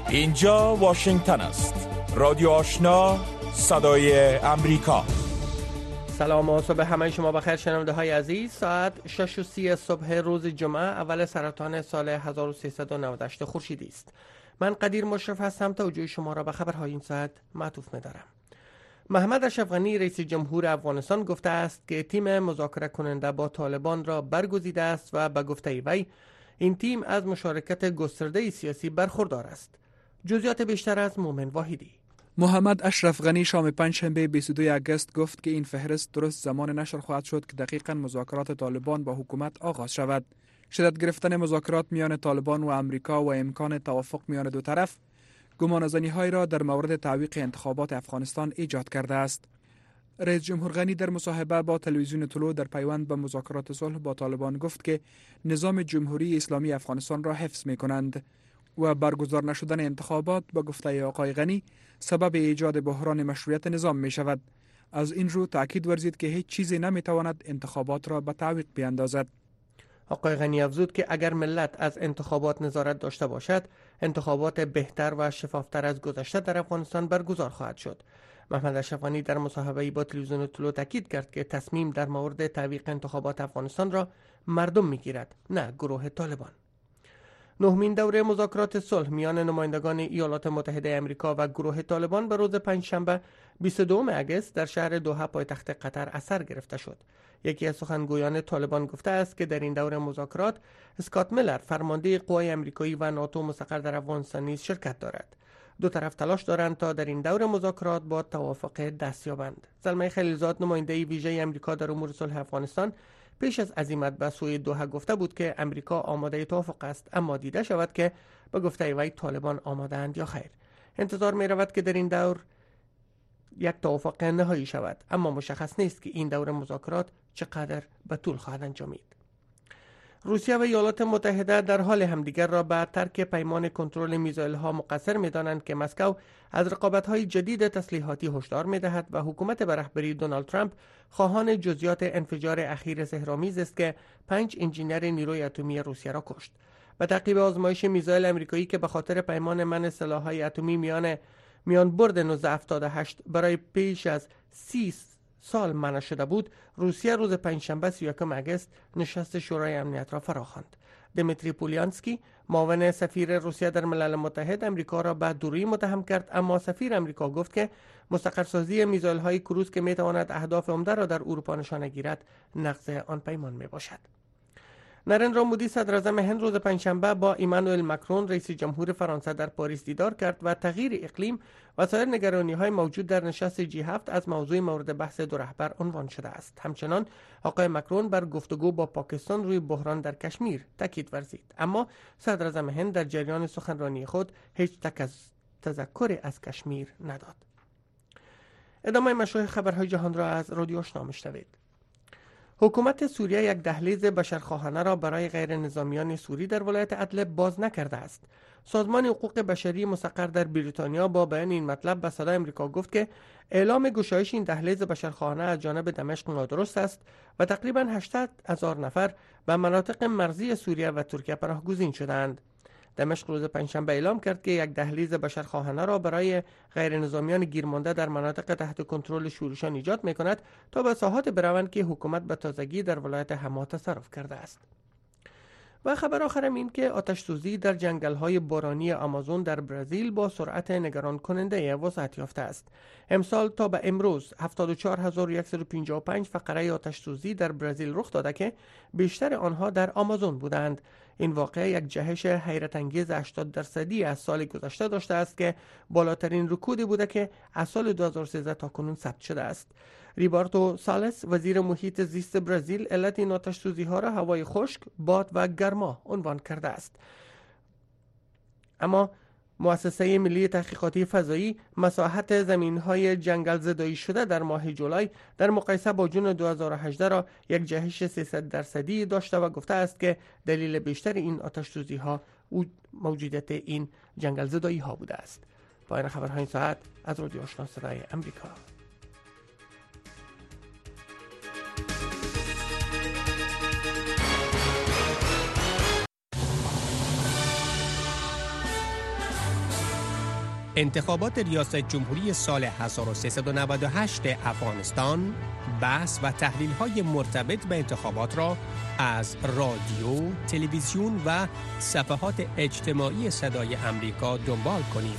اینجا واشنگتن است. رادیو آشنا، صدای امریکا. سلام و صبح همه شما بخیر شنونده های عزیز. ساعت 6:30 صبح روز جمعه اول سرطان سال 1398 خورشیدی است. من قدیر مشرف هستم. توجه شما را به خبرهای این ساعت معطوف می‌دارم. محمد اشرف غنی رئیس جمهور افغانستان گفته است که تیم مذاکره کننده با طالبان را برگزیده است و به گفته وی این تیم از مشارکت گسترده سیاسی برخوردار است. جزئیات بیشتر از مومن واحدی. محمد اشرف غنی شام پنجشنبه 22 اگست گفت که این فهرست درست زمان نشر خواهد شد که دقیقاً مذاکرات طالبان با حکومت آغاز شود. شدت گرفتن مذاکرات میان طالبان و امریکا و امکان توافق میان دو طرف گمانه‌زنی‌های را در مورد تعویق انتخابات افغانستان ایجاد کرده است. رئیس جمهور غنی در مصاحبه با تلویزیون طلوع در پیوند به مذاکرات صلح با طالبان گفت که نظام جمهوری اسلامی افغانستان را حفظ می‌کنند و برگزار نشدن انتخابات با گفته آقای غنی سبب ایجاد بحران مشروعیت نظام می شود. از این رو تأکید ورزید که هیچ چیزی نمی تواند انتخابات را به تعویق بیاندازد. آقای غنی افزود که اگر ملت از انتخابات نظارت داشته باشد، انتخابات بهتر و شفافتر از گذشته در افغانستان برگزار خواهد شد. محمد اشرف غنی در مصاحبه‌ای با تلویزیون طلوع تاکید کرد که تصمیم در مورد تعویق انتخابات افغانستان را مردم میگیرد، نه گروه طالبان. نهمین دوره مذاکرات صلح میان نمایندگان ایالات متحده آمریکا و گروه طالبان به روز پنجشنبه 22 اگست در شهر دوحه پایتخت قطر از سر گرفته شد. یکی از سخنگویان طالبان گفته است که در این دوره مذاکرات اسکات میلر فرمانده قوای آمریکایی و ناتو مستقر در افغانستان نیز شرکت دارد. دو طرف تلاش دارند تا در این دوره مذاکرات با توافق دست یابند. زلمه خلیلزاد نماینده ویژه آمریکا در امور صلح افغانستان پیش از عزیمت به سوی دوحه گفته بود که امریکا آماده توافق است، اما دیده شود که به گفته وی طالبان آماده اند یا خیر. انتظار می رود که در این دور یک توافق نهایی شود، اما مشخص نیست که این دور مذاکرات چقدر به طول خواهد انجامید. روسیه و ایالات متحده در حال همدیگر را به ترک پیمان کنترل میزایل ها مقصر می دانند که مسکو از رقابت های جدید تسلیحاتی هشدار می دهد و حکومت به رهبری دونالد ترامپ خواهان جزئیات انفجار اخیر سحرآمیز است که 5 انجینر نیروی اتمی روسیه را کشت. به تعقیب آزمایش میزایل آمریکایی که به خاطر پیمان منع سلاح‌های اتمی میان برد 1978 برای پیش از 30 سال منع شده بود، روسیه روز پنجشنبه 31 اگست نشست شورای امنیت را فراخواند. دمیتری پولیانسکی معاون سفیر روسیه در ملل متحد امریکا را به دوری متهم کرد، اما سفیر امریکا گفت که مستقرسازی میزایل های کروز که می تواند اهداف عمده را در اروپا نشانه گیرد نقض آن پیمان می باشد. نریندرا مودی صدر اعظم هند روز پنجشنبه با ایمانوئل ماکرون رئیس جمهور فرانسه در پاریس دیدار کرد و تغییر اقلیم و سایر نگرانی‌های موجود در نشست G7 از موضوع مورد بحث دو رهبر عنوان شده است. همچنان آقای ماکرون بر گفتگو با پاکستان روی بحران در کشمیر تاکید ورزید، اما صدر اعظم هند در جریان سخنرانی خود هیچ تذکری از کشمیر نداد. ادامه مشروع خبرهای جهان را از رادیو آشنا میشنوید. حکومت سوریه یک دهلیز بشرخواهانه را برای غیر نظامیان سوری در ولایت ادلب باز نکرده است. سازمان حقوق بشری مستقر در بریتانیا با بیان این مطلب به صدای آمریکا گفت که اعلام گشایش این دهلیز بشرخواهانه از جانب دمشق نادرست است و تقریباً 800,000 نفر به مناطق مرزی سوریه و ترکیه پناهگزین شدند. دمشق روز پنجشنبه اعلام کرد که یک دهلیز بشرخواهانه را برای غیر نظامیان گیرمانده در مناطق تحت کنترل شورشان ایجاد می‌کند تا به ساحات بروند که حکومت به تازگی در ولایت حما تصرف کرده است. و خبر آخرم این که آتش‌سوزی در جنگل‌های بارانی آمازون در برزیل با سرعت نگران کننده وسعت یافته است. امسال تا به امروز 74155 فقره آتش‌سوزی در برزیل رخ داده که بیشتر آنها در آمازون بودند. این واقعه یک جهش حیرت انگیز 80% از سال گذشته داشته است که بالاترین رکودی بوده که از سال 2013 تا کنون ثبت شده است. ریبارتو سالس وزیر محیط زیست برزیل علت این آتش‌سوزی‌ها را هوای خشک، باد و گرما عنوان کرده است. اما مؤسسه ملی تحقیقاتی فضایی مساحت زمین‌های جنگل زدایی شده در ماه جولای در مقایسه با جون 2018 را یک جهش 300% داشته و گفته است که دلیل بیشتر این آتش‌سوزی‌ها موجودیت این جنگل زدایی‌ها بوده است. پایان خبرهای این ساعت از رادیو آشنا صدای امریکا. انتخابات ریاست جمهوری سال 1398 افغانستان بحث و تحلیل‌های مرتبط به انتخابات را از رادیو، تلویزیون و صفحات اجتماعی صدای امریکا دنبال کنید.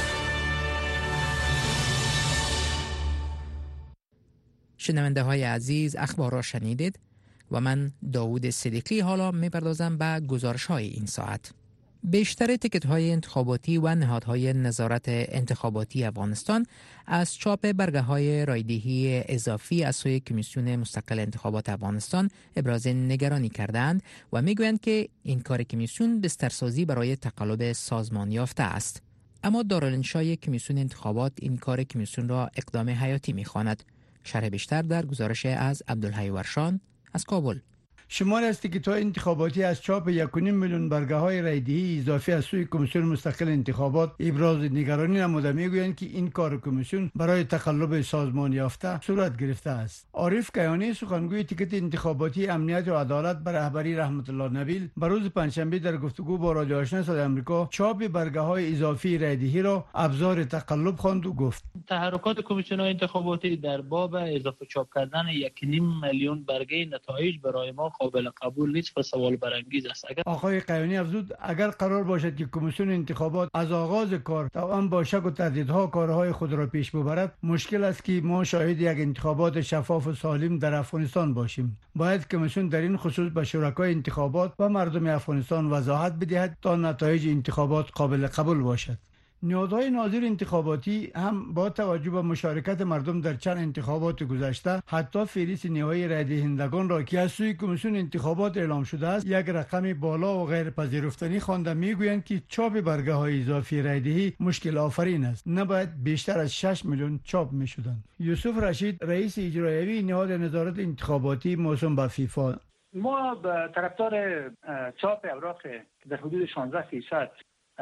شنونده های عزیز، اخبار را شنیدید و من داوود صدیقی حالا می‌پردازم به گزارش های این ساعت. بیشتر تیکت های انتخاباتی و نهادهای نظارت انتخاباتی افغانستان از چاپ برگه های رایدهی اضافی از سوی کمیسیون مستقل انتخابات افغانستان ابراز نگرانی کردند و میگویند که این کار کمیسیون بسترسازی برای تقلب سازمان یافته است. اما دارالانشای کمیسیون انتخابات این کار کمیسیون را اقدام حیاتی می‌خواند. شرح بیشتر در گزارش از عبدالحی ورشان از کابل. شمار از تیکت‌های انتخاباتی از چاپ 1.5 میلیون برگه‌های رایدهی اضافی از سوی کمیسیون مستقل انتخابات ابراز نگرانی نموده میگویند که این کار کمیسیون برای تقلب سازمان یافته صورت گرفته است. عارف کیانی سخنگوی تیکت انتخاباتی امنیت و عدالت بر رهبری رحمت الله نبیل بر روز پنجشنبه در گفتگو با رادیو آشنا صدای آمریکا چاپ برگه‌های اضافی رایدهی را ابزار تقلب خواند و گفت تحرکات کمیسیون انتخاباتی در باب اضافه چاپ کردن 1.5 میلیون برگه نتایج برای ما قابل قبول نیست و سوال برانگیز است. آقای قیانی افزود اگر قرار باشد که کمیسیون انتخابات از آغاز کار توأم با شک و تردیدها کارهای خود را پیش ببرد، مشکل است که ما شاهد یک انتخابات شفاف و سالم در افغانستان باشیم. باید کمیسیون در این خصوص به شرکای انتخابات و مردم افغانستان وضاحت بدهد تا نتایج انتخابات قابل قبول باشد. نهادهای ناظر انتخاباتی هم با توجه به مشارکت مردم در چند انتخابات گذشته حتی فهرست نهایی رای دهندگان را که از سوی کمیسیون انتخابات اعلام شده است یک رقم بالا و غیر پذیرفتنی خوانده میگویند که چاپ برگه های اضافی رای دهی مشکل آفرین است، نباید بیشتر از 6 میلیون چاپ میشدند. یوسف رشید رئیس اجرایی نهاد نظارت انتخاباتی موسوم به فیفا: ما به طرفدار چاپ اوراق در حدود 16%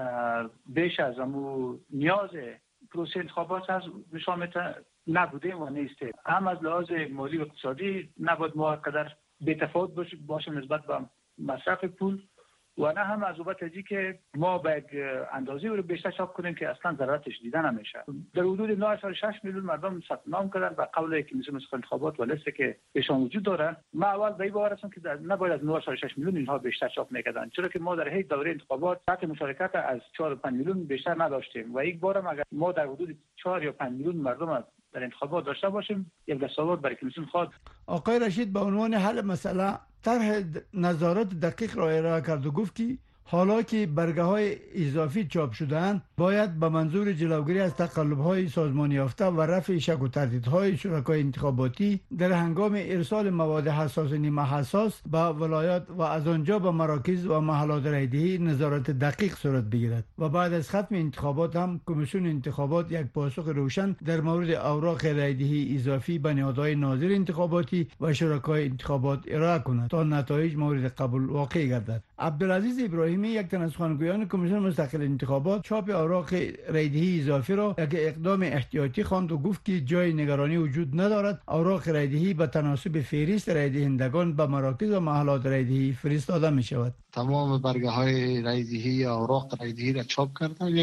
بیش از امو نیاز پروسه انتخابات از شامل نبوده و نیسته. هم از لحاظ مالی و اقتصادی نباید ما قدر بی‌تفاوت باشیم نسبت به مصرف پول و نه هم از بابت ازی که ما به اندازه رو بیشتر چاپ کنیم که اصلا ضرورتش دیده نمیشه. در حدود 9.6 میلیون مردم ثبت نام کردن و قبل کمیسیون مستقل انتخابات و لیستی که ایشان وجود دارن. ما اول به این باور هستم که نباید از 9.6 میلیون اینها بیشتر چاپ میکردن، چرا که ما در هیچ دوره انتخابات سطح مشارکت از 4 و 5 میلیون بیشتر نداشتیم و یک بارم اگر ما در حدود 4 یا 5 میلیون مردم در انتخابات داشته باشیم یک دستاورد برای کمیسیون خواهد. آقای رشید به عنوان حل مسئله طرح نظارت دقیق را ارائه کرد و گفت که حالا که برگه های اضافی چاپ شده‌اند باید به منظور جلوگیری از تقلب های سازمان یافته و رفع شک و تردیدهای شرکای انتخاباتی در هنگام ارسال مواد حساس و نیمه حساس به ولایات و از آنجا به مراکز و محلات رایدهی نظارت دقیق صورت بگیرد و بعد از ختم انتخابات هم کمیسیون انتخابات یک پاسخ روشن در مورد اوراق رایدهی اضافی به نهادهای ناظر انتخاباتی و شرکای انتخابات ارائه کند تا نتایج مورد قبول واقع گردد. عبدالعزیز ابراهیمی یک تن از سخنگویان کمیسیون مستقل انتخابات چاپ اوراق رایدهی اضافی را یک اقدام احتیاطی خواند و گفت که جای نگرانی وجود ندارد. اوراق رایدهی به تناسب فهرست رای دهندگان به مراکز و محلات رایدهی فرستاده می شود. تمام برگه های رایدهی یا اوراق رایدهی را چاپ کردن.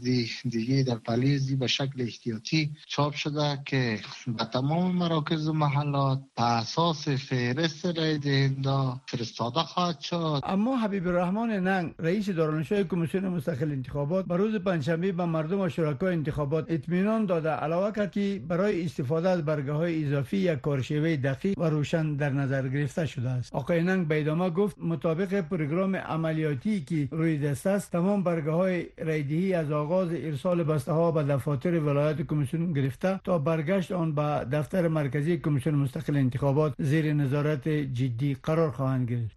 1% دیگه در پلیزی به شکل احتیاطی چاپ شده که به تمام مراکز و محلات به اساس فهرست رای دهنده فرستاده خواهد شد. اما حبیب الرحمن ننگ رئیس دارالانشای کمیسیون مستقل انتخابات بر روز پنجشنبه به مردم و شرکای انتخابات اطمینان داده علاوه کرد که برای استفاده از برگه های اضافی یک کارشیوه دقیق و روشن در نظر گرفته شده است. آقای ننگ به ادامه گفت مطابق پروگرام عملیاتی که روی دست است تمام برگه های رایدهی از آغاز ارسال بسته ها به دفاتر ولایت کمیسیون گرفته تا برگشت آن به دفتر مرکزی کمیسیون مستقل انتخابات زیر نظارت جدی قرار خواهند گرفت.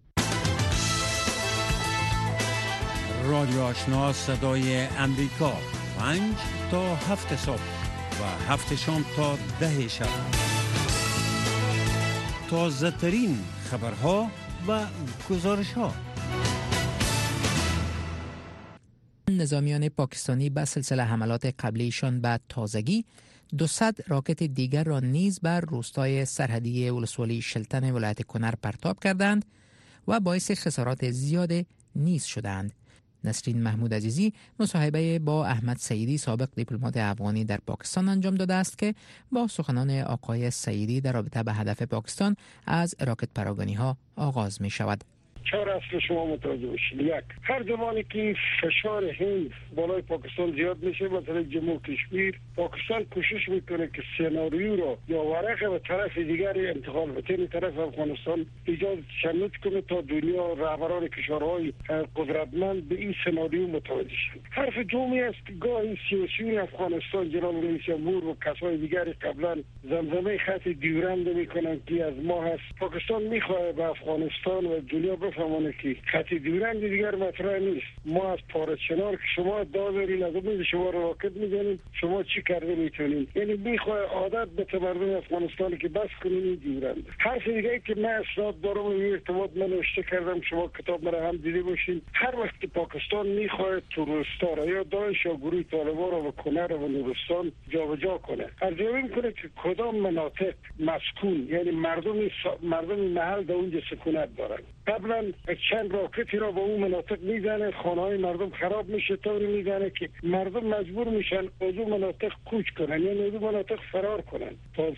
رادیو آشنا صدای امریکا 5 تا 7 صبح و 7 شام تا 10 شب. تازه ترین خبرها و گزارش ها. نظامیان پاکستانی به سلسله حملات قبلیشان به تازگی 200 راکت دیگر را نیز بر روستای سرحدی ولسوالی شلتن ولایت کنر پرتاب کردند و باعث خسارات زیاد نیز شدند. نسرین محمود عزیزی مصاحبه با احمد سعیدی سابق دیپلمات افغانی در پاکستان انجام داده است که با سخنان آقای سعیدی در رابطه به هدف پاکستان از راکت پراگانی‌ها آغاز می شود. 4 اصل شما متوجه باشید. 1. هر زمانی که فشار هند بالای پاکستان زیاد میشه، مثلا جمهور کشمیر، پاکستان کوشش میکنه که سناریو را یا ورقه به طرف دیگر انتقال بده، این طرف افغانستان ایجاد تشنج کنه تا دنیا رهبران کشورهای قدرتمند به این سناریو متوجه شن. حرف دومی است که گاهی سیاسیون افغانستان، جناب رئیس جمهور و کسای دیگر قبلا زمزمه خط دیورند میکنن که از ما هست. پاکستان میخواد به افغانستان و دنیا بفهمونه که خط دیورند دیگر مطرح نیست. ما از پارت شنار که شما دادارین، از اون شما راکت میزنید، شما چی کرده میتونید. یعنی میخواد عادت به مردم افغانستان که بس کنین این دیورند. حرف دیگه که من اسناد دارم این ارتباط من نوشته کردم، شما کتاب مرا هم دیده باشین. هر وقت که پاکستان میخواد تروریستا را یا داعش یا گروه طالبان را به کنر و نورستان جابجا کنه، ارزیابی میکنه که کدام مناطق مسکون، یعنی مردم محل در اونجا سکونت دارن. قبلا چند راکتی را به اون مناطق میزنه، خانه‌های مردم خراب میشه، طوری میزنه که مردم مجبور میشن از اون مناطق کوچ کنن، یعنی از اون مناطق فرار کنن تا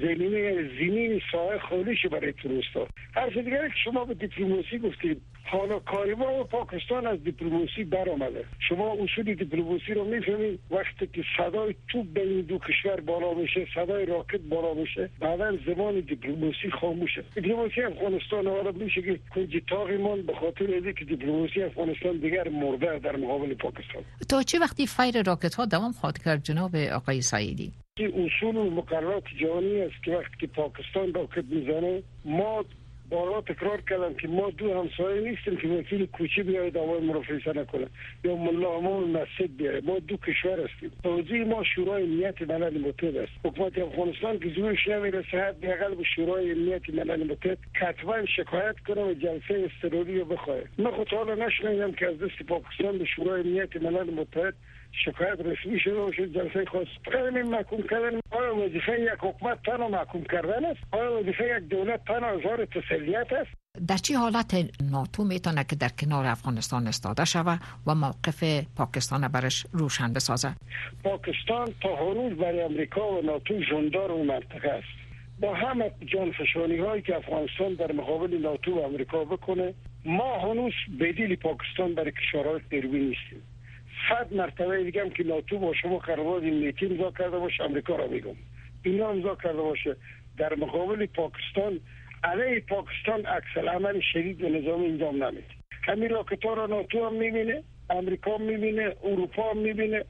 زمین ساحه خالی شه برای توریستا. حرف دیگری که شما به دیپلماسی گفتید، حالا کاریما و پاکستان از دیپلماسی برآمده. شما اصول دیپلماسی رو میفهمید، وقتی که صدای توپ بین دو کشور بالا میشه، صدای راکت بالا میشه، بعدا زبان دیپلماسی خاموشه. دیپلماسی افغانستان حالا میشه که کنج تاقیمان به خاطر اینکه دیپلماسی افغانستان دیگر مرده در مقابل پاکستان. تا چه وقتی فیر راکت ها دوام خواهد کرد جناب آقای سعیدی؟ اصول و مقررات جهانی است که وقتی که پاکستان راکت میزنه، ما بارها تکرار کردم که ما دو همسایه نیستیم که وکیل کوچی بیاید دعوای ما رو فیصله کنه یا ملا امام مسجد بیاره. ما دو کشور هستیم. توضیح ما شورای امنیت ملل متحد است. حکومت افغانستان که زورش نمیرسه، حداقل به شورای امنیت ملل متحد کتبا شکایت کنه و جلسه اضطراری رو بخواه. من خود حالا نشنیدم که از دست پاکستان به شورای امنیت ملل متحد شکایت رسمی شده باشه، جلسه خاص. این محکوم کردن، آیا وظیفه یک حکومت تنها محکوم کردن است؟ آیا وظیفه یک دولت تنها اظهار تسلیت است؟ در چه حالت ناتو میتونه که در کنار افغانستان استاده شود و موقف پاکستان برش روشن بسازه؟ پاکستان تا هنوز برای امریکا و ناتو جاندار اون منطقه است. با همه جانفشانی هایی که افغانستان در مقابل ناتو و امریکا بکنه، ما هنوز بدیل پاکستان برای کشورهای غربی نیستیم. 100 مرتبه دیگه هم که ناتو با شما قرارداد امنیتی امضا کرده باشه، امریکا را میگم اینا امضا کرده باشه، در مقابل پاکستان علیه پاکستان عکس العمل شدید و نظامی انجام نمیده. همین راکت‌ها را ناتو هم میبینه، امریکا هم میبینه، اروپا هم میبینه.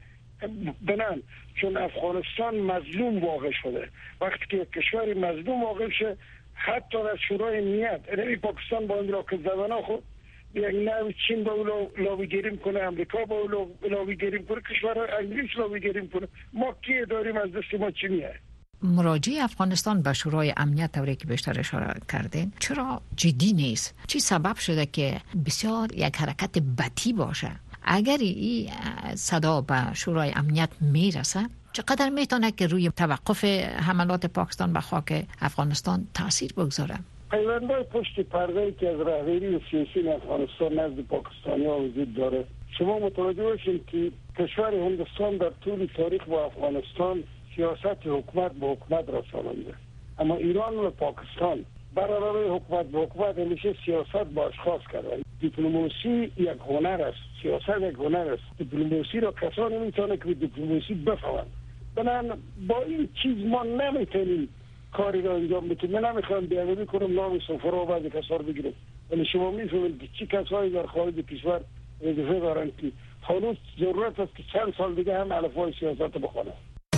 بنان چون افغانستان مظلوم واقع شده، وقتی که کشور مظلوم واقع شه، حتی در شورای امنیت یعنی پاکستان با این راکت زدن خود یک نوع چین با اون لابی گیریم کنه، امریکا با اون لابی گیریم کنه، کشور انگلیس لابی گیریم کنه، ما کی داریم از دست ما چی میاد؟ مراجعه افغانستان به شورای امنیت طوری که بیشتر اشاره کردین چرا جدی نیست؟ چی سبب شده که بسیار یک حرکت بدی باشه؟ اگر این صدا به شورای امنیت میرسه، چقدر میتونه که روی توقف حملات پاکستان به خاک افغانستان تاثیر بگذاره؟ پیوندهای پشت پرده‌ای که از رهبری سیاسی افغانستان نزد پاکستانی‌ها وجود داره. شما متوجه باشید که کشور هندوستان در طول تاریخ با افغانستان سیاست حکومت به حکومت رسانیده، اما ایران و پاکستان برابر حکومت به حکومت همیشه سیاست با اشخاص کردن. دیپلماسی یک هنر است، سیاست یک هنر است. دیپلماسی را کسانی میتونه که دیپلماسی بفهمند. بنابراین با این چیز ما نمیتونیم کاری را انجام بدیم. من نمیخوام بیادبی کنم، نام سفرا و بعضی کسا رو بگیرم، ولی شما میفهمید که چی کسایی در خارج کشور وظیفه دارن که هنوز ضرورت است که چند سال دیگه هم الفبای سیاست بخونه.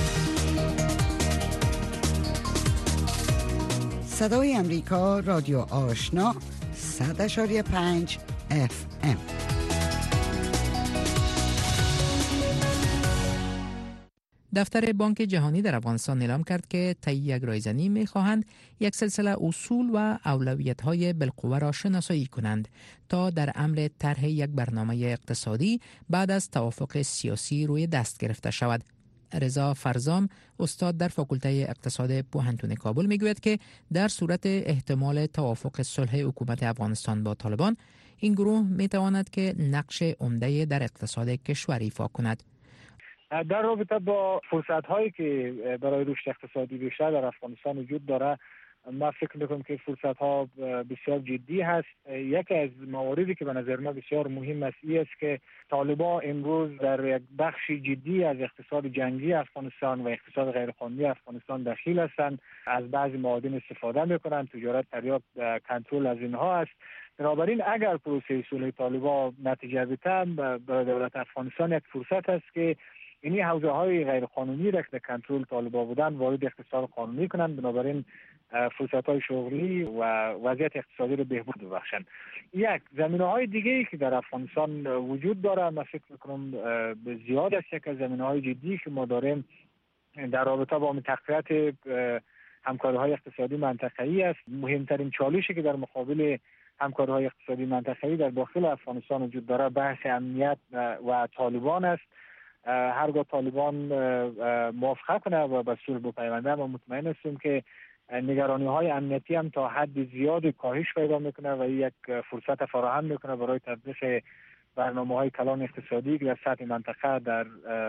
صدای امریکا، رادیو آشنا، 100.5 FM. دفتر بانک جهانی در افغانستان اعلام کرد که طی یک رایزنی می‌خواهند یک سلسله اصول و اولویت‌های بالقوه را شناسایی کنند تا در امر طرح یک برنامه اقتصادی بعد از توافق سیاسی روی دست گرفته شود. رضا فرزام استاد در فاکولته اقتصاد پوهنتون کابل میگوید که در صورت احتمال توافق صلح حکومت افغانستان با طالبان، این گروه می تواند که نقش عمده در اقتصاد کشور ایفا کند. در رابطه با فرصت‌هایی که برای رشد اقتصادی بیشتر در افغانستان وجود داره، من فکر میکنم که فرصت‌ها بسیار جدی هست. یکی از مواردی که به نظر من بسیار مهم است این است که طالبان امروز در یک بخش جدی از اقتصاد جنگی افغانستان و اقتصاد غیرقانونی افغانستان دخیل هستند. از بعضی معادن استفاده میکنند، تجارت تریاک کنترل از اینها است. بنابراین اگر پروسه صلح طالبان نتیجه بده، برای دولت افغانستان یک فرصت است که اینی حوزه های غیرقانونی را که کنترل طالبان بودن وارد اقتصاد قانونی کنند. بنابراین فرصت های شغلی و وضعیت اقتصادی رو بهبود ببخشند. یک زمینه های دیگه‌ای که در افغانستان وجود داره، من فکر میکنم زیاد است. یک از زمینه های جدی که ما داریم در رابطه با تقویت همکاری های اقتصادی منطقه‌ای است. مهمترین چالشی که در مقابل همکاری های اقتصادی منطقه‌ای در داخل افغانستان وجود داره بحث امنیت و طالبان است. هرگاه طالبان موافقت کنه و به صلح بپیونده، ما مطمئن هستیم که نگرانی های امنیتی هم تا حد زیاد کاهش پیدا میکنه و یک فرصت فراهم میکنه برای تطبیق برنامه های کلان اقتصادی که در سطح منطقه در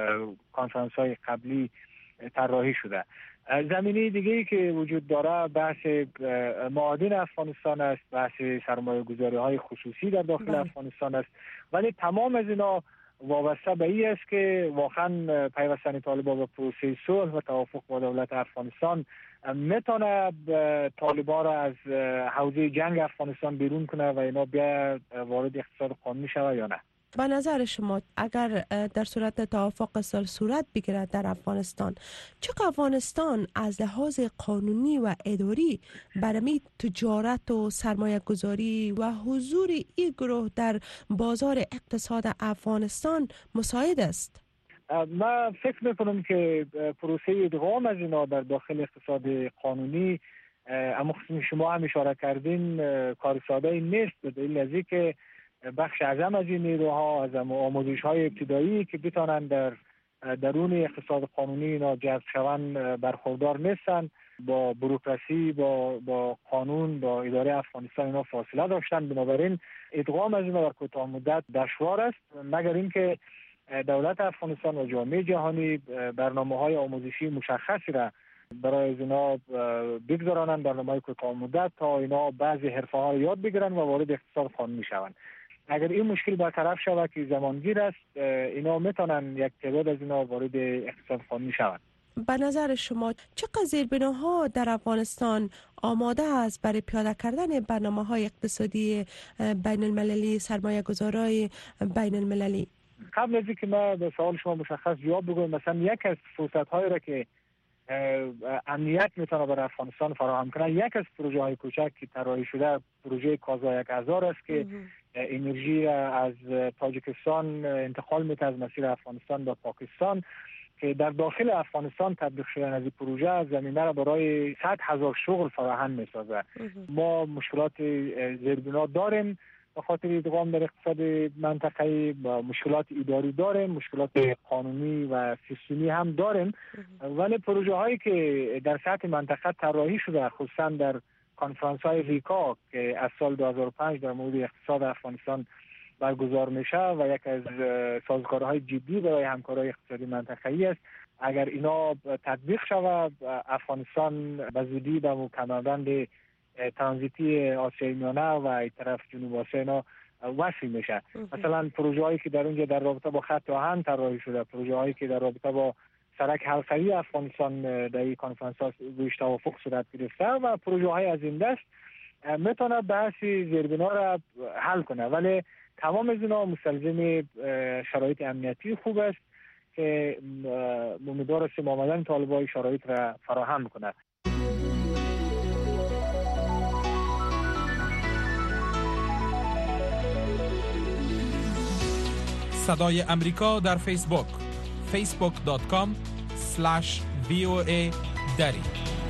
کنفرانس های قبلی طراحی شده. زمینه دیگه‌ای که وجود داره بحث معادن افغانستان است، بحث سرمایه گذاری های خصوصی در داخل افغانستان است. ولی تمام از اینا وابسته به این است که واقعا پیوستن طالبان به پروسه صلح و توافق با دولت افغانستان میتونه طالبان را از حوزه جنگ افغانستان بیرون کنه و اینا بیا وارد اقتصاد قانونی شود یا نه. به نظر شما اگر در صورت توافق صلح صورت بگیرد در افغانستان، چه افغانستان از لحاظ قانونی و اداری برای تجارت و سرمایه گذاری و حضور این گروه در بازار اقتصاد افغانستان مساعد است؟ من فکر میکنم که پروسه ادغام از اینا در داخل اقتصاد قانونی، اما شما هم اشاره کردین، کار ساده نیست. به دلیل از اینکه بخش اعظم از این نیروها از آموزش های ابتدایی که بتانن در درون اقتصاد قانونی اینا جذب شوند برخوردار نیستن. با بوروکراسی، با قانون، با اداره افغانستان اینا فاصله داشتن. بنابراین ادغام از اینا در کوتاه مدت دشوار است، مگر اینکه دولت افغانستان و جامعه جهانی برنامه‌های آموزشی مشخصی را برای اینا بگذارانند، برنامه‌های کوتاه مدت تا اینا بعضی حرفه‌ها را یاد بگیرن و وارد اقتصاد قانونی شوند. اگر این مشکل برطرف شود که زمانگیر است، اینا میتونن یک تعداد از اینا وارد اقتصاد قانونی شوند. به نظر شما چقدر زیربناها در افغانستان آماده است برای پیاده کردن برنامه‌های اقتصادی بین المللی، سرمایه گذاری بین المللی؟ قبل از اینکه من به سوال شما مشخص جواب بگویم، مثلا یک از فرصت‌هایی را که امنیت میتونه برای افغانستان فراهم کنه، یک از پروژه های کوچک که طراحی شده پروژه کازا 1000 است که انرژی از تاجیکستان انتقال میده از مسیر افغانستان به پاکستان، که در داخل افغانستان تطبیق شدن از این پروژه زمینه را برای 100,000 شغل فراهم میسازه. ما مشکلات زیربنا داریم به خاطر ادغام در اقتصاد منطقه‌ای، مشکلات اداری داریم، مشکلات قانونی و سیستمی هم داریم، ولی پروژه هایی که در سطح منطقه طراحی شده، خصوصا در کنفرانس های ریکا که از سال 2005 در مورد اقتصاد افغانستان برگزار میشه و یک از سازوکارهای جدی برای همکاری اقتصادی منطقه‌ای است، اگر اینا تطبیق شود افغانستان به زودی به کمربند ترانزیتی آسیای میانه و این طرف جنوب آسیا اینا وصل میشه. مثلا پروژه هایی که در اونجا در رابطه با خط آهن طراحی شده، پروژه هایی که در رابطه با سرک حلقوی افغانستان در این کنفرانس ها روش توافق صورت گرفته و پروژه های از این دست میتونه بحث زیربنا را حل کنه، ولی تمام از اینا مستلزم شرایط امنیتی خوب است که امیدوار هستیم آمدن طالبان شرایط را فراهم کنه. صدای امریکا در فیسبوک facebook.com/VOA دری.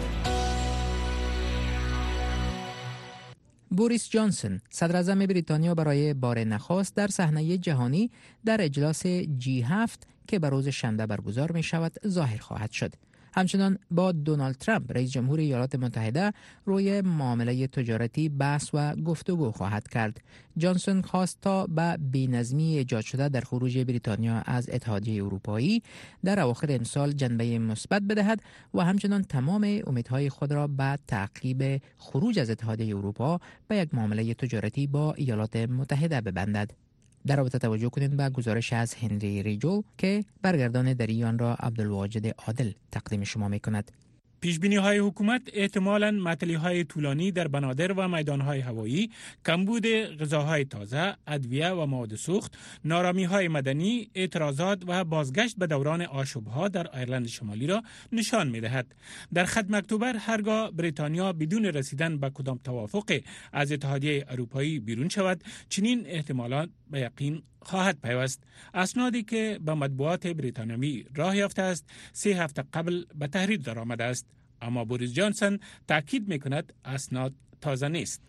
بوریس جانسون صدر اعظم بریتانیا برای بار نخست در صحنه جهانی در اجلاس G7 که به روز شنبه برگزار می شود ظاهر خواهد شد. همچنان با دونالد ترامپ رئیس جمهور ایالات متحده روی معامله تجارتی بحث و گفتگو خواهد کرد. جانسون خواست تا به بی‌نظمی ایجاد شده در خروج بریتانیا از اتحادیه اروپایی در اواخر این سال جنبه مثبت بدهد و همچنان تمام امیدهای خود را به تعقیب خروج از اتحادیه اروپا به یک معامله تجارتی با ایالات متحده ببندد. در رابطه توجه کنید به گزارش از هنری ریجول که برگردان دری آن را عبدالواجد عادل تقدیم شما می کند. پیشبینی‌های حکومت احتمالاً معطلی‌های طولانی در بنادر و میدان‌های هوایی، کمبود غذاهای تازه، ادویه و مواد سوخت، نارامی‌های مدنی، اعتراضات و بازگشت به دوران آشوب‌ها در ایرلند شمالی را نشان می‌دهد. در ختم اکتبر هرگاه بریتانیا بدون رسیدن به کدام توافق از اتحادیه اروپایی بیرون شود، چنین احتمالات به یقین خواهد پیوست. اسنادی که به مطبوعات بریتانیایی راه یافته است 3 هفته قبل به تحریر درآمده است، اما بوریس جانسون تاکید می‌کند اسناد تازه نیست.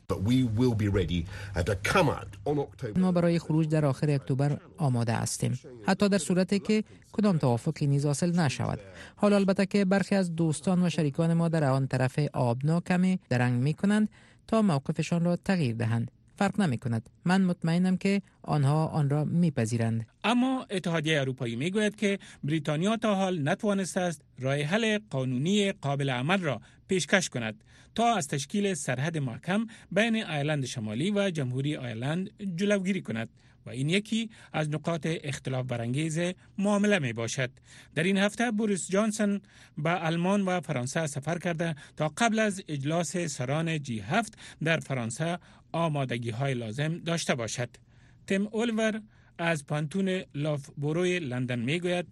ما برای خروج در آخر اکتبر آماده هستیم، حتی در صورتی که کدام توافقی نیز حاصل نشود. حال البته که برخی از دوستان و شریکان ما در آن طرف آبنا کمی درنگ می‌کنند تا موقفشان را تغییر دهند. فرق نمی کند. من مطمئنم که آنها آن را میپذیرند. اما اتحادیه اروپایی میگوید که بریتانیا تا حال نتوانسته است راه حل قانونی قابل عمل را پیشکش کند تا از تشکیل سرحد محکم بین ایرلند شمالی و جمهوری ایرلند جلوگیری کند و این یکی از نقاط اختلاف برانگیز معامله می باشد. در این هفته بوریس جانسون به آلمان و فرانسه سفر کرده تا قبل از اجلاس سران G7 در فرانسه آمادگی های لازم داشته باشد. تیم اولور از پانتون لافبوروی لندن می گوید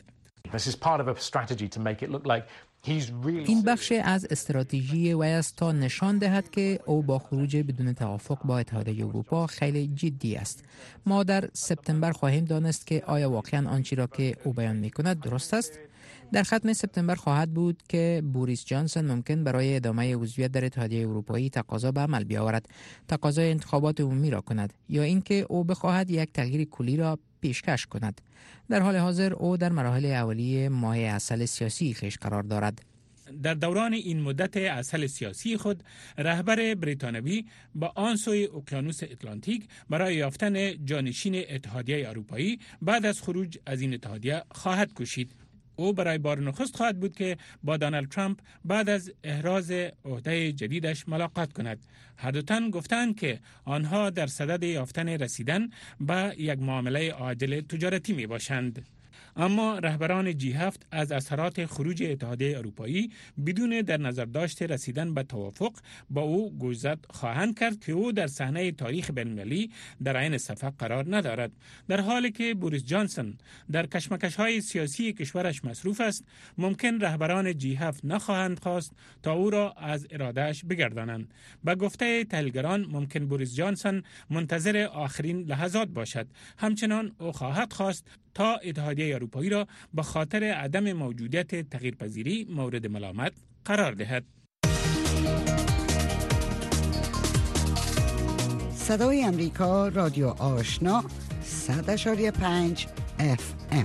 این بخش از استراتژی وی است تا نشان دهد که او با خروج بدون توافق با اتحادیه اروپا خیلی جدی است. ما در سپتامبر خواهیم دانست که آیا واقعا آنچه را که او بیان می کند درست است. در ختم سپتامبر خواهد بود که بوریس جانسون ممکن برای ادامه عضویت در اتحادیه اروپایی تقاضا به عمل بیاورد، تقاضای انتخابات عمومی را کند یا اینکه او بخواهد یک تغییر کلی را پیشکش کند. در حال حاضر او در مراحل اولیه ماه عسل سیاسی خویش قرار دارد. در دوران این مدت عسل سیاسی خود رهبر بریتانیایی با آن سوی اقیانوس اتلانتیک برای یافتن جانشین اتحادیه اروپایی بعد از خروج از این اتحادیه خواهد کوشید. او برای بار نخست خواهد بود که با دونالد ترامپ بعد از احراز عهده جدیدش ملاقات کند. هر دو تن گفتند که آنها در صدد یافتن رسیدن به یک معامله عاجل تجارتی می باشند. اما رهبران G7 از اثرات خروج اتحادیه اروپایی بدون در نظر داشت رسیدن به توافق با او گوشزد خواهند کرد که او در صحنه تاریخ بین‌المللی در عین صفحه قرار ندارد، در حالی که بوریس جانسون در کشمکش‌های سیاسی کشورش مصروف است. ممکن رهبران G7 نخواهند خواست تا او را از ارادهش بگردانند. به گفته تحلیلگران ممکن بوریس جانسون منتظر آخرین لحظات باشد. همچنان او خواهد خواست تا اتحادیه اروپایی را به خاطر عدم موجودیت تغییرپذیری مورد ملامت قرار دهد. صدای امریکا، رادیو آشنا، 100.5 FM.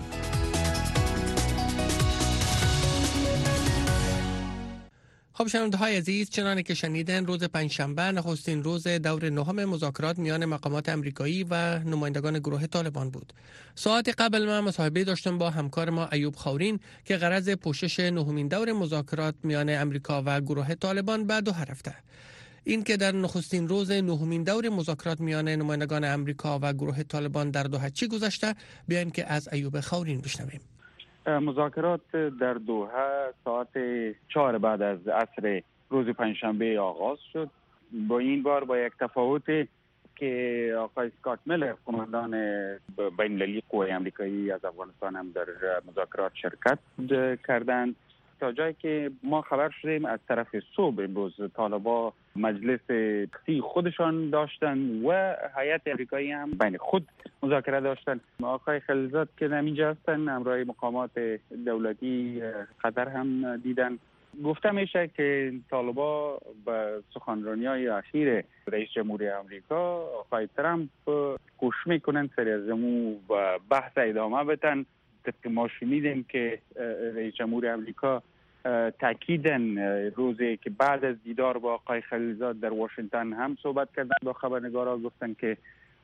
خب شنونده‌های عزیز، چنانه که شنیدن روز پنجشنبه نخستین روز دور نهم مذاکرات میان مقامات امریکایی و نمایندگان گروه طالبان بود. ساعت قبل من مصاحبه داشتم با همکار ما ایوب خاورین که غرض پوشش نهمین دور مذاکرات میان امریکا و گروه طالبان بعد 2 هفته. این که در نخستین روز نهمین دور مذاکرات میان نمایندگان امریکا و گروه طالبان در دوحه چی گذشته، بیاین که از ایوب خاورین بشنویم. مذاکرات در دوحه ساعت 4 بعد از عصر روز پنجشنبه آغاز شد. با این بار با یک تفاوت که آقای اسکات میلر قماندان بین‌المللی قوای آمریکایی از افغانستان هم در مذاکرات شرکت کردند. تا جایی که ما خبر شدیم از طرف صبح امروز طالبا مجلس خودشان داشتن و هیئت آمریکایی هم بین خود مذاکره داشتن. آقای خلیلزاد که همینجا هستن همراه مقامات دولتی قطر هم دیدن. گفته میشه که طالبا به سخنرانی‌های اخیر رئیس جمهوری آمریکا آقای ترامپ کوشش میکنن سری از امو و بحث ادامه بدن. ما شنیدیم که رئیس جمهوری آمریکا تاکیدن روزی که بعد از دیدار با آقای خلیلزاد در واشنگتن هم صحبت کردن با خبرنگارا، گفتن که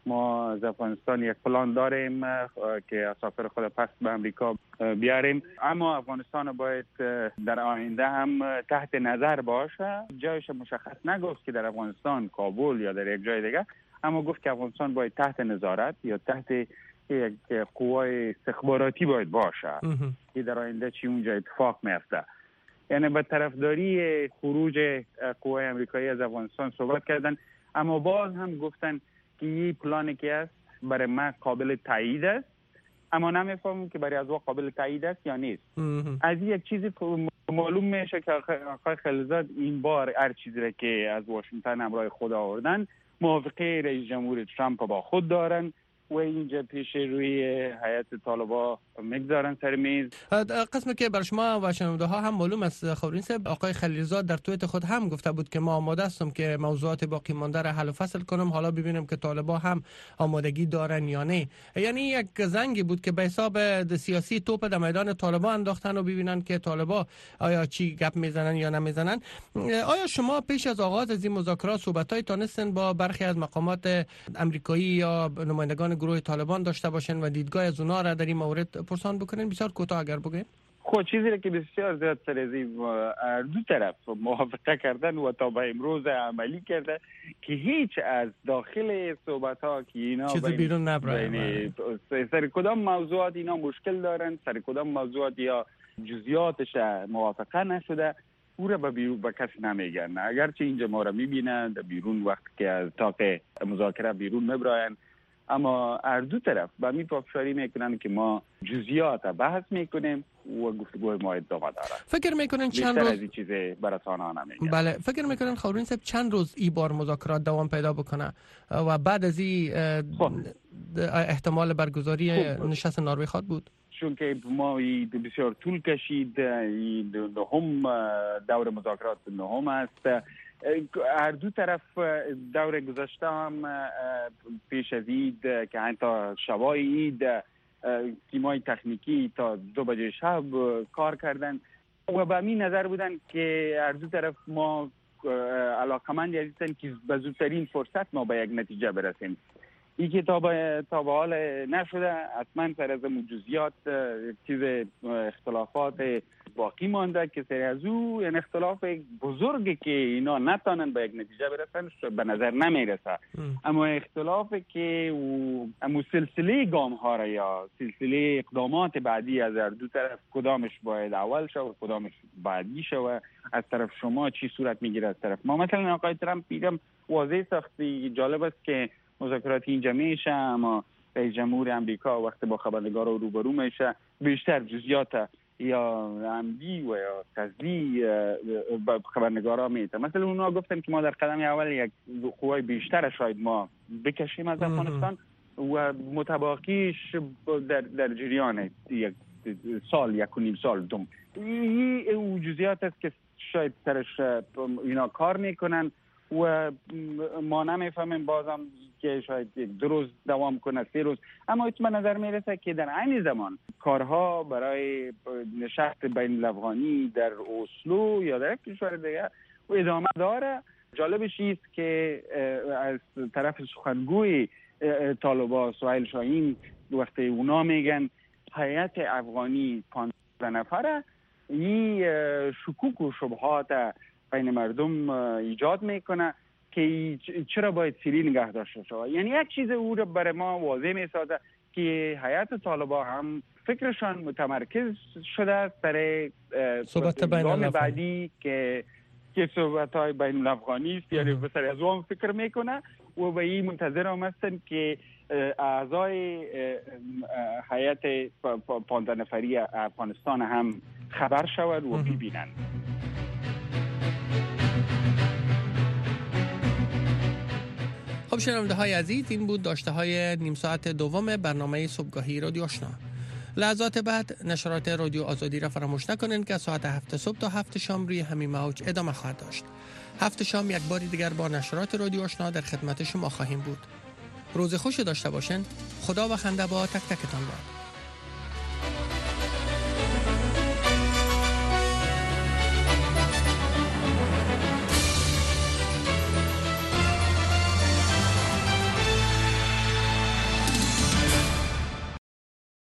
ما از افغانستان یک پلان داریم که اسافر خود پس به امریکا بیاریم، اما افغانستان باید در آینده هم تحت نظر باشه. جایش مشخص نگفت که در افغانستان، کابل یا در یک جای دیگه، اما گفت که افغانستان باید تحت نظارت یا تحت یک قوای استخباراتی باید باشه که در آینده چی اونجا اتفاق میفته. یعنی به طرفداری خروج قوای امریکایی از افغانستان صحبت کردن، اما باز هم گفتن که این پلانی که است برای ما قابل تایید است، اما نمیفهمم که برای از قابل تایید است یا نیست. از یک چیزی معلوم میشه که آقای خلیلزاد این بار هر چیزی را که از واشنگتن همراه خود آوردن موافقه رئیس جمهور ترامپ با خود دارن و اینجا پیش روی هیئت طالبا میگذارن سر میز. قسمی که بر شما و شنونده ها هم معلوم است خورین صاحب، آقای خلیلزاد در توییت خود هم گفته بود که ما آماده هستیم که موضوعات باقی مانده را حل و فصل کنم، حالا ببینیم که طالبا هم آمادگی دارن یا نه. یعنی یک زنگی بود که به حساب سیاسی توپ در میدان طالبا انداختن و ببینن که طالبا آیا چی گپ میزنن یا نمیزنن. آیا شما پیش از آغاز از این مذاکرات صحبتای تونستن با برخی از مقامات امریکایی یا نمایندگان گروه طالبان داشته باشن و دیدگاه از اونها را در این مورد پرسان بکنین؟ بسیار کوتاه اگر بگین. خب چیزی را که بسیار زیاد سر از دو طرف موافقه کردن و تا به امروز عملی کرده که هیچ از داخل صحبت ها که اینا چیزی بیرون نبره، سر کدام موضوعات اینا مشکل دارن، سر کدام موضوعات یا جزئیاتش موافقه نشده، او را به کسی نمیگن. اگرچه اینجا ما را میبینن در بیرون وقت که از تاق مذاکره بیرون میبراین، اما هر دو طرف با می پافشاری میکنن که ما جزئیات بحث میکنیم و گفتگوی ما ادامه داره. فکر میکنن چند روز از این چیزه براتون نمیگن؟ بله، فکر میکنن خورین صاحب چند روز این بار مذاکرات دوام پیدا بکنه و بعد از این احتمال برگزاری نشست نروژ خواد بود؟ چون که ما بسیار طول کشید، نهم دور مذاکرات نهم است. هر دو طرف دور گذشته هم پیش از اید که حتی شبای اید تیمای تکنیکی تا 2 بجه شب کار کردن و به این نظر بودن که هر دو طرف ما علاقمند هستن که به زودترین فرصت ما به یک نتیجه برسیم. این که تا به حال نشده، حتما سر از جزئیات چیز اختلافات باقی مانده که سر از او این اختلاف بزرگی که اینا نتانن به یک نتیجه برسن به نظر نمیرسه، اما اختلافی که امو سلسله گام ها را یا سلسله اقدامات بعدی از هر دو طرف کدامش باید اول شو کدامش بعدی شو، از طرف شما چی صورت میگیره، از طرف ما. مثلا آقای ترامپ میگم واضح سختی جالب است که مذاکرات اینجا میشه، اما رئیس جمهور امریکا وقتی با خبرنگارا روبرو میشه بیشتر جزئیات یا عمدی و یا قصدی با خبرنگارا میده. مثلا اونا گفتن که ما در قدم اول یک قوای بیشتر شاید ما بکشیم از افغانستان و متباقیش در جریان یک سال 1.5 سال دوم. این جزئیات است که شاید سرش اینا کار میکنن و ما نمیفهمیم بازم که شاید 2 روز دوام کنه 3 روز، اما اتمن نظر میرسه که در عین زمان کارها برای نشست بین الافغانی در اسلو یا در کشور دیگه و ادامه داره. جالبش است که از طرف سخنگوی طالبا سهیل شاهین وقتی اونا میگن هیئت افغانی 15 نفره، این شکوک و شبهات بین مردم ایجاد میکنه که چرا باید سیری نگه داشته شود. یعنی یک چیز او را برای ما واضح میسازه که هیئت طالبا هم فکرشان متمرکز شده است برای صحبت بین الافغانی بعدی که صحبت‌های بین الافغانی است، یعنی بسر از اون فکر میکنه و به این منتظر هم هستن که اعضای هیئت 15 نفری افغانستان هم خبر شود و ببینند. خب شنونده های عزیز، این بود داشته های نیم ساعت دوم برنامه صبحگاهی رادیو آشنا. لحظات بعد نشرات رادیو آزادی را فراموش نکنین که ساعت 7 صبح تا 7 شام روی همین موج ادامه خواهد داشت. 7 شام یک باری دیگر با نشرات رادیو آشنا در خدمت شما خواهیم بود. روز خوش داشته باشین. خدا و خنده با تک تکتان باد.